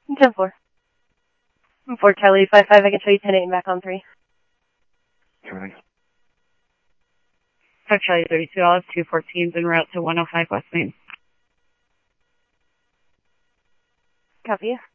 10-4. 4 Charlie 5-5, I can show you 10-8 and back on 3. Everything. 5 Charlie 32, I'll have 214s en route to 105 West Main. Copy.